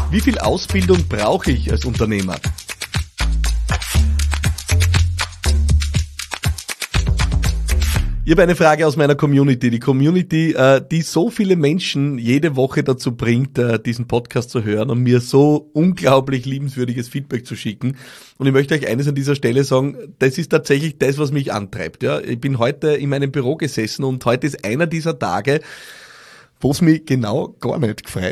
Wie viel Ausbildung brauche ich als Unternehmer? Ich habe eine Frage aus meiner Community. Die Community, die so viele Menschen jede Woche dazu bringt, diesen Podcast zu hören und mir so unglaublich liebenswürdiges Feedback zu schicken. Und ich möchte euch eines an dieser Stelle sagen, das ist tatsächlich das, was mich antreibt. Ja, ich bin heute in meinem Büro gesessen und heute ist einer dieser Tage, wo es mich genau gar nicht gefreut.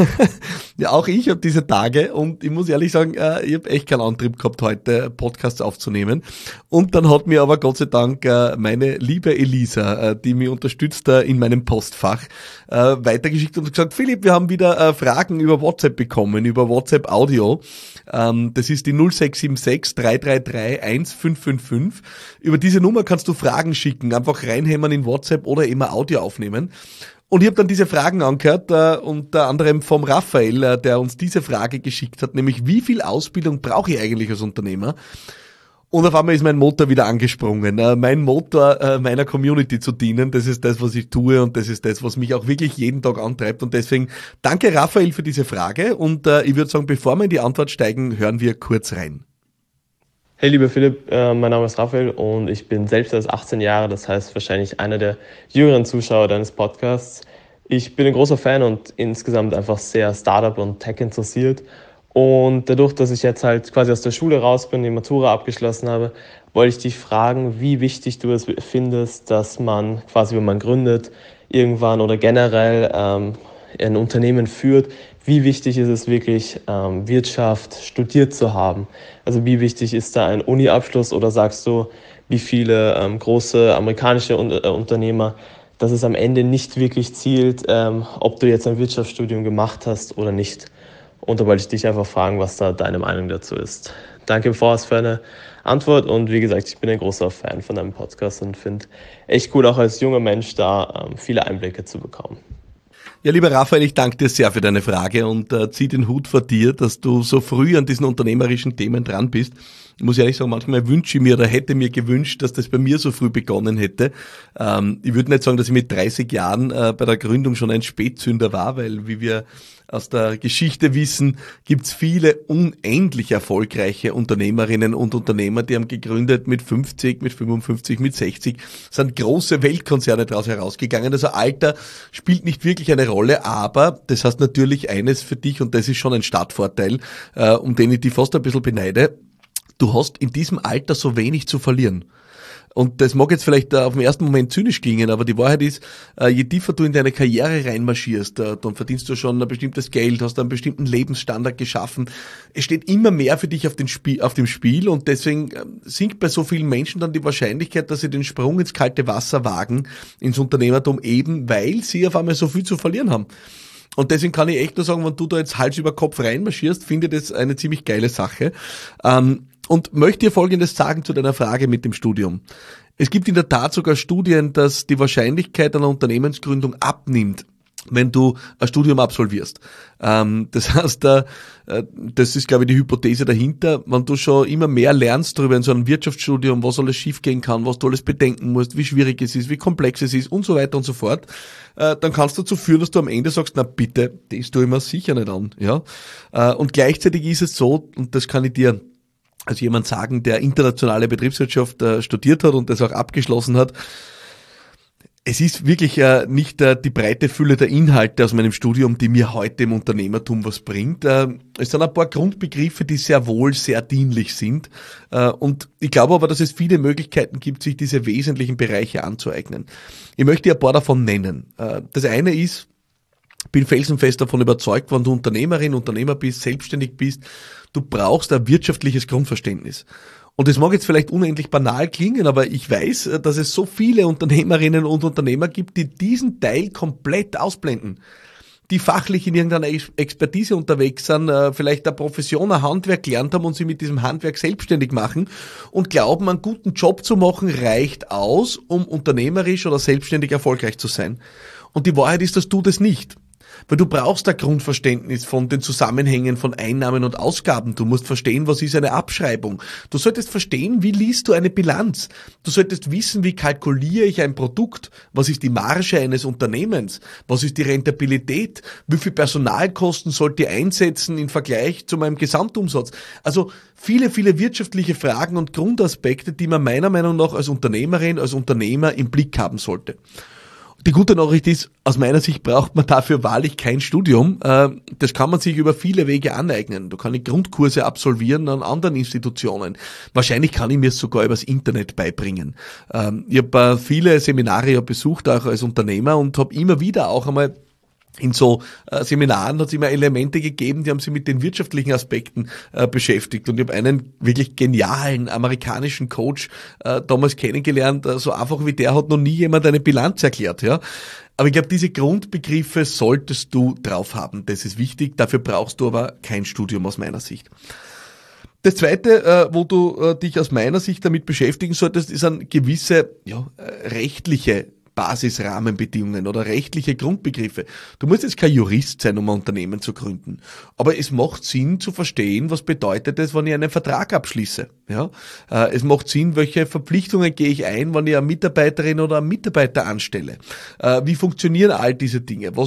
Ja, auch ich habe diese Tage und ich muss ehrlich sagen, ich habe echt keinen Antrieb gehabt, heute Podcasts aufzunehmen. Und dann hat mir aber Gott sei Dank meine liebe Elisa, die mich unterstützt in meinem Postfach, weitergeschickt und gesagt, Philipp, wir haben wieder Fragen über WhatsApp bekommen, über WhatsApp Audio. Das ist die 0676 333 1555. Über diese Nummer kannst du Fragen schicken, einfach reinhämmern in WhatsApp oder immer Audio aufnehmen. Und ich habe dann diese Fragen angehört, unter anderem vom Raphael, der uns diese Frage geschickt hat, nämlich wie viel Ausbildung brauche ich eigentlich als Unternehmer? Und auf einmal ist mein Motor wieder angesprungen. Mein Motor meiner Community zu dienen, das ist das, was ich tue und das ist das, was mich auch wirklich jeden Tag antreibt. Und deswegen danke Raphael für diese Frage und ich würde sagen, bevor wir in die Antwort steigen, hören wir kurz rein. Hey lieber Philipp, mein Name ist Raphael und ich bin selbst erst 18 Jahre, das heißt wahrscheinlich einer der jüngeren Zuschauer deines Podcasts. Ich bin ein großer Fan und insgesamt einfach sehr Startup und Tech interessiert. Und dadurch, dass ich jetzt halt quasi aus der Schule raus bin, die Matura abgeschlossen habe, wollte ich dich fragen, wie wichtig du es findest, dass man quasi, wenn man gründet, irgendwann oder generell ein Unternehmen führt, wie wichtig ist es wirklich, Wirtschaft studiert zu haben? Also wie wichtig ist da ein Uni-Abschluss oder sagst du, wie viele große amerikanische Unternehmer, dass es am Ende nicht wirklich zielt, ob du jetzt ein Wirtschaftsstudium gemacht hast oder nicht? Und da wollte ich dich einfach fragen, was da deine Meinung dazu ist. Danke im Voraus für eine Antwort und wie gesagt, ich bin ein großer Fan von deinem Podcast und finde echt cool, auch als junger Mensch da viele Einblicke zu bekommen. Ja, lieber Raphael, ich danke dir sehr für deine Frage und zieh den Hut vor dir, dass du so früh an diesen unternehmerischen Themen dran bist. Ich muss ehrlich sagen, manchmal wünsche ich mir oder hätte mir gewünscht, dass das bei mir so früh begonnen hätte. Ich würde nicht sagen, dass ich mit 30 Jahren bei der Gründung schon ein Spätzünder war, weil wie wir aus der Geschichte wissen, gibt's viele unendlich erfolgreiche Unternehmerinnen und Unternehmer, die haben gegründet mit 50, mit 55, mit 60, sind große Weltkonzerne daraus herausgegangen. Also Alter spielt nicht wirklich eine Rolle, aber das heißt natürlich eines für dich und das ist schon ein Startvorteil, um den ich dich fast ein bisschen beneide. Du hast in diesem Alter so wenig zu verlieren. Und das mag jetzt vielleicht auf den ersten Moment zynisch klingen, aber die Wahrheit ist, je tiefer du in deine Karriere reinmarschierst, dann verdienst du schon ein bestimmtes Geld, hast einen bestimmten Lebensstandard geschaffen. Es steht immer mehr für dich auf dem Spiel und deswegen sinkt bei so vielen Menschen dann die Wahrscheinlichkeit, dass sie den Sprung ins kalte Wasser wagen, ins Unternehmertum eben, weil sie auf einmal so viel zu verlieren haben. Und deswegen kann ich echt nur sagen, wenn du da jetzt Hals über Kopf reinmarschierst, finde ich das eine ziemlich geile Sache. Und möchte dir Folgendes sagen zu deiner Frage mit dem Studium. Es gibt in der Tat sogar Studien, dass die Wahrscheinlichkeit einer Unternehmensgründung abnimmt, wenn du ein Studium absolvierst. Das heißt, das ist, glaube ich, die Hypothese dahinter. Wenn du schon immer mehr lernst darüber in so einem Wirtschaftsstudium, was alles schiefgehen kann, was du alles bedenken musst, wie schwierig es ist, wie komplex es ist und so weiter und so fort, dann kannst du dazu führen, dass du am Ende sagst, na bitte, das tue ich mir sicher nicht an. Ja. Und gleichzeitig ist es so, und das kann ich dir als jemand sagen, der internationale Betriebswirtschaft studiert hat und das auch abgeschlossen hat. Es ist wirklich nicht die breite Fülle der Inhalte aus meinem Studium, die mir heute im Unternehmertum was bringt. Es sind ein paar Grundbegriffe, die sehr wohl sehr dienlich sind. Und ich glaube aber, dass es viele Möglichkeiten gibt, sich diese wesentlichen Bereiche anzueignen. Ich möchte ein paar davon nennen. Das eine ist, bin felsenfest davon überzeugt, wenn du Unternehmerin, Unternehmer bist, selbstständig bist, du brauchst ein wirtschaftliches Grundverständnis. Und das mag jetzt vielleicht unendlich banal klingen, aber ich weiß, dass es so viele Unternehmerinnen und Unternehmer gibt, die diesen Teil komplett ausblenden. Die fachlich in irgendeiner Expertise unterwegs sind, vielleicht eine Profession, ein Handwerk gelernt haben und sich mit diesem Handwerk selbstständig machen und glauben, einen guten Job zu machen, reicht aus, um unternehmerisch oder selbstständig erfolgreich zu sein. Und die Wahrheit ist, dass du das nicht. Weil du brauchst ein Grundverständnis von den Zusammenhängen von Einnahmen und Ausgaben. Du musst verstehen, was ist eine Abschreibung. Du solltest verstehen, wie liest du eine Bilanz. Du solltest wissen, wie kalkuliere ich ein Produkt. Was ist die Marge eines Unternehmens? Was ist die Rentabilität? Wie viel Personalkosten sollte ich einsetzen im Vergleich zu meinem Gesamtumsatz? Also viele, viele wirtschaftliche Fragen und Grundaspekte, die man meiner Meinung nach als Unternehmerin, als Unternehmer im Blick haben sollte. Die gute Nachricht ist, aus meiner Sicht braucht man dafür wahrlich kein Studium. Das kann man sich über viele Wege aneignen. Du kannst Grundkurse absolvieren an anderen Institutionen. Wahrscheinlich kann ich mir es sogar übers Internet beibringen. Ich habe viele Seminare besucht, auch als Unternehmer, und habe immer wieder auch einmal in so Seminaren hat es immer Elemente gegeben, die haben sich mit den wirtschaftlichen Aspekten beschäftigt. Und ich habe einen wirklich genialen amerikanischen Coach damals kennengelernt. So einfach wie der hat noch nie jemand eine Bilanz erklärt. Ja. Aber ich glaube, diese Grundbegriffe solltest du drauf haben. Das ist wichtig. Dafür brauchst du aber kein Studium aus meiner Sicht. Das Zweite, wo du dich aus meiner Sicht damit beschäftigen solltest, ist eine gewisse rechtliche Basisrahmenbedingungen oder rechtliche Grundbegriffe. Du musst jetzt kein Jurist sein, um ein Unternehmen zu gründen. Aber es macht Sinn zu verstehen, was bedeutet es, wenn ich einen Vertrag abschließe. Ja? Es macht Sinn, welche Verpflichtungen gehe ich ein, wenn ich eine Mitarbeiterin oder einen Mitarbeiter anstelle. Wie funktionieren all diese Dinge?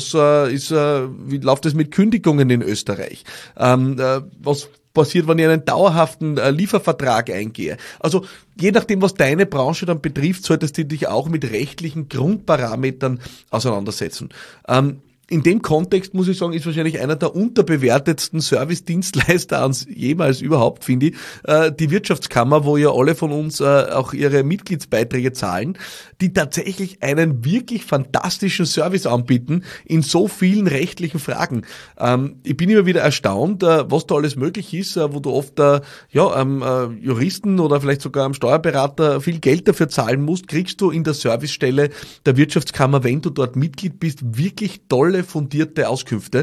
Wie läuft es mit Kündigungen in Österreich? Was passiert, wenn ich einen dauerhaften Liefervertrag eingehe. Also je nachdem, was deine Branche dann betrifft, solltest du dich auch mit rechtlichen Grundparametern auseinandersetzen. In dem Kontext, muss ich sagen, ist wahrscheinlich einer der unterbewertetsten Service-Dienstleister jemals überhaupt, finde ich, die Wirtschaftskammer, wo ja alle von uns auch ihre Mitgliedsbeiträge zahlen, die tatsächlich einen wirklich fantastischen Service anbieten in so vielen rechtlichen Fragen. Ich bin immer wieder erstaunt, was da alles möglich ist, wo du oft Juristen oder vielleicht sogar am Steuerberater viel Geld dafür zahlen musst, kriegst du in der Servicestelle der Wirtschaftskammer, wenn du dort Mitglied bist, wirklich tolle, fundierte Auskünfte.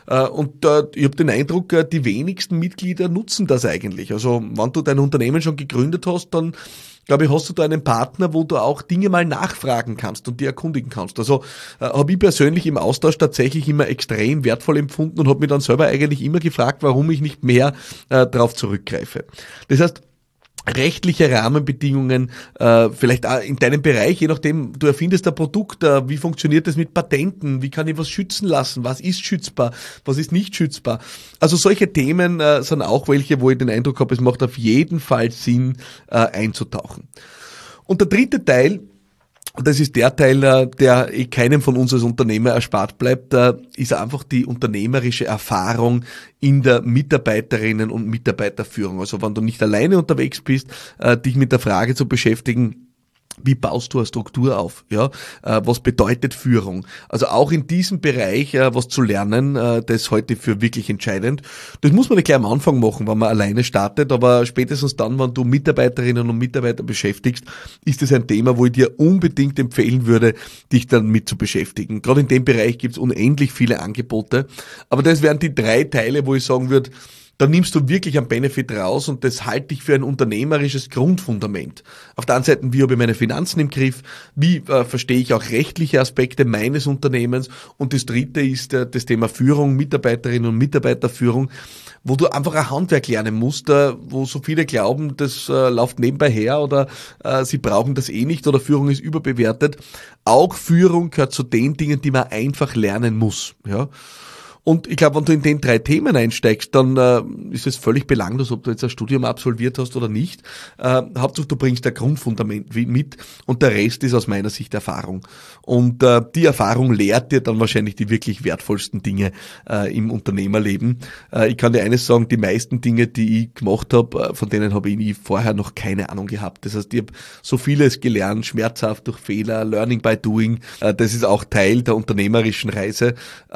Und ich habe den Eindruck, die wenigsten Mitglieder nutzen das eigentlich. Also wenn du dein Unternehmen schon gegründet hast, dann glaube ich, hast du da einen Partner, wo du auch Dinge mal nachfragen kannst und die erkundigen kannst. Also habe ich persönlich im Austausch tatsächlich immer extrem wertvoll empfunden und habe mich dann selber eigentlich immer gefragt, warum ich nicht mehr darauf zurückgreife. Das heißt, rechtliche Rahmenbedingungen, vielleicht auch in deinem Bereich, je nachdem, du erfindest ein Produkt, wie funktioniert das mit Patenten, wie kann ich was schützen lassen, was ist schützbar, was ist nicht schützbar. Also solche Themen sind auch welche, wo ich den Eindruck habe, es macht auf jeden Fall Sinn, einzutauchen. Und der dritte Teil, und das ist der Teil, der keinem von uns als Unternehmer erspart bleibt, ist einfach die unternehmerische Erfahrung in der Mitarbeiterinnen- und Mitarbeiterführung. Also wenn du nicht alleine unterwegs bist, dich mit der Frage zu beschäftigen, wie baust du eine Struktur auf? Ja, was bedeutet Führung? Also auch in diesem Bereich was zu lernen, das ist heute für wirklich entscheidend. Das muss man nicht gleich am Anfang machen, wenn man alleine startet, aber spätestens dann, wenn du Mitarbeiterinnen und Mitarbeiter beschäftigst, ist es ein Thema, wo ich dir unbedingt empfehlen würde, dich dann mit zu beschäftigen. Gerade in dem Bereich gibt es unendlich viele Angebote, aber das wären die 3 Teile, wo ich sagen würde, da nimmst du wirklich einen Benefit raus und das halte ich für ein unternehmerisches Grundfundament. Auf der einen Seite, wie habe ich meine Finanzen im Griff, wie verstehe ich auch rechtliche Aspekte meines Unternehmens, und das dritte ist das Thema Führung, Mitarbeiterinnen und Mitarbeiterführung, wo du einfach ein Handwerk lernen musst, wo so viele glauben, das läuft nebenbei her oder sie brauchen das eh nicht oder Führung ist überbewertet. Auch Führung gehört zu den Dingen, die man einfach lernen muss. Ja. Und ich glaube, wenn du in den 3 Themen einsteigst, dann ist es völlig belanglos, ob du jetzt ein Studium absolviert hast oder nicht. Hauptsache, du bringst ein Grundfundament mit und der Rest ist aus meiner Sicht Erfahrung. Und die Erfahrung lehrt dir dann wahrscheinlich die wirklich wertvollsten Dinge im Unternehmerleben. Ich kann dir eines sagen, die meisten Dinge, die ich gemacht habe, von denen habe ich vorher noch keine Ahnung gehabt. Das heißt, ich habe so vieles gelernt, schmerzhaft durch Fehler, Learning by Doing. Das ist auch Teil der unternehmerischen Reise.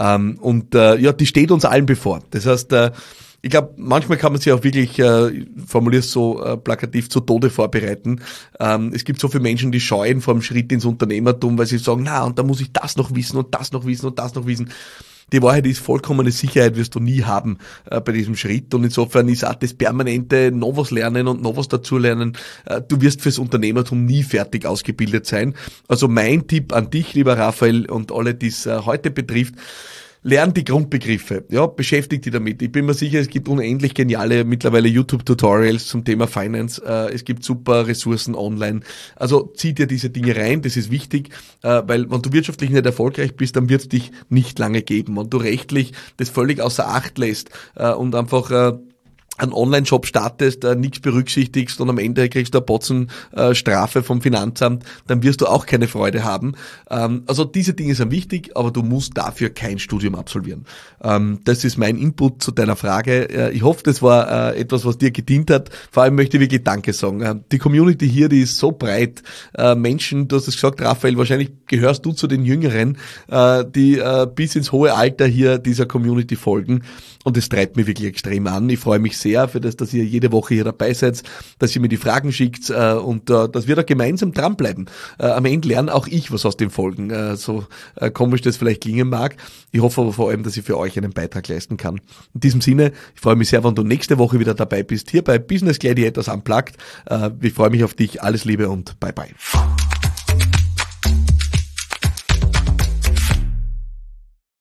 Die steht uns allen bevor. Das heißt, ich glaube, manchmal kann man sich auch wirklich, formuliere es so plakativ, zu Tode vorbereiten. Es gibt so viele Menschen, die scheuen vor dem Schritt ins Unternehmertum, weil sie sagen, und da muss ich das noch wissen und das noch wissen und das noch wissen. Die Wahrheit ist, vollkommene Sicherheit wirst du nie haben bei diesem Schritt, und insofern ist auch das permanente noch was lernen und noch was dazulernen. Du wirst fürs Unternehmertum nie fertig ausgebildet sein. Also mein Tipp an dich, lieber Raphael, und alle, die es heute betrifft: Lern die Grundbegriffe, ja, beschäftig dich damit. Ich bin mir sicher, es gibt unendlich geniale mittlerweile YouTube-Tutorials zum Thema Finance. Es gibt super Ressourcen online. Also zieh dir diese Dinge rein, das ist wichtig, weil wenn du wirtschaftlich nicht erfolgreich bist, dann wird es dich nicht lange geben. Wenn du rechtlich das völlig außer Acht lässt und einfach einen Online-Shop startest, nichts berücksichtigst und am Ende kriegst du eine Potzenstrafe vom Finanzamt, dann wirst du auch keine Freude haben. Also diese Dinge sind wichtig, aber du musst dafür kein Studium absolvieren. Das ist mein Input zu deiner Frage. Ich hoffe, das war etwas, was dir gedient hat. Vor allem möchte ich wirklich Danke sagen. Die Community hier, die ist so breit. Menschen, du hast es gesagt, Raphael, wahrscheinlich gehörst du zu den Jüngeren, die bis ins hohe Alter hier dieser Community folgen. Und das treibt mich wirklich extrem an. Ich freue mich sehr für das, dass ihr jede Woche hier dabei seid, dass ihr mir die Fragen schickt und dass wir da gemeinsam dranbleiben. Am Ende lerne auch ich was aus den Folgen, so komisch das vielleicht klingen mag. Ich hoffe aber vor allem, dass ich für euch einen Beitrag leisten kann. In diesem Sinne, ich freue mich sehr, wenn du nächste Woche wieder dabei bist, hier bei Business Gladiators Unplugged. Ich freue mich auf dich. Alles Liebe und bye bye.